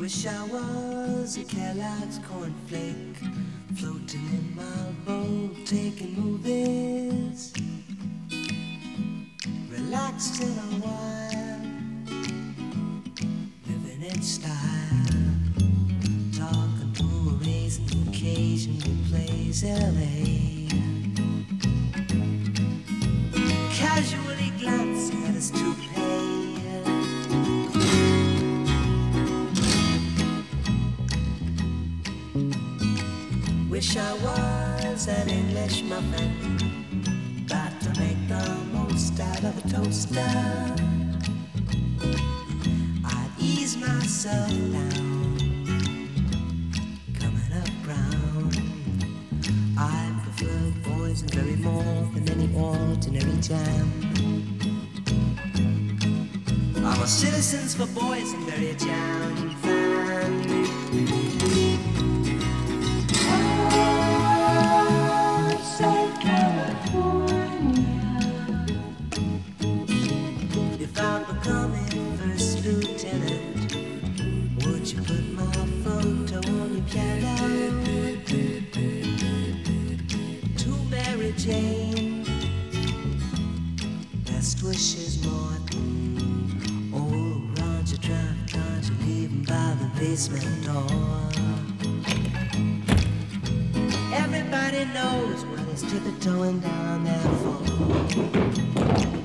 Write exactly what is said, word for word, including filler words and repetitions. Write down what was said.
Wish I was a Kellogg's cornflake, floating in my bowl, taking movies, relaxed in a while, living in style, talking to a raisin who occasionally plays L A, casually glancing at his toupee. Wish I was an English muffin, got to make the most out of a toaster. I'd ease myself down, coming up brown. I prefer boysenberry more than any ordinary jam. I'm a Citizens for Boysenberry Jam fan. If I'm becoming first lieutenant, would you put my photo on your piano? To Mary Jane, best wishes, Martin. Oh, Roger, drive, Roger, leaving by the basement door. Everybody knows what he's tiptoeing down there for.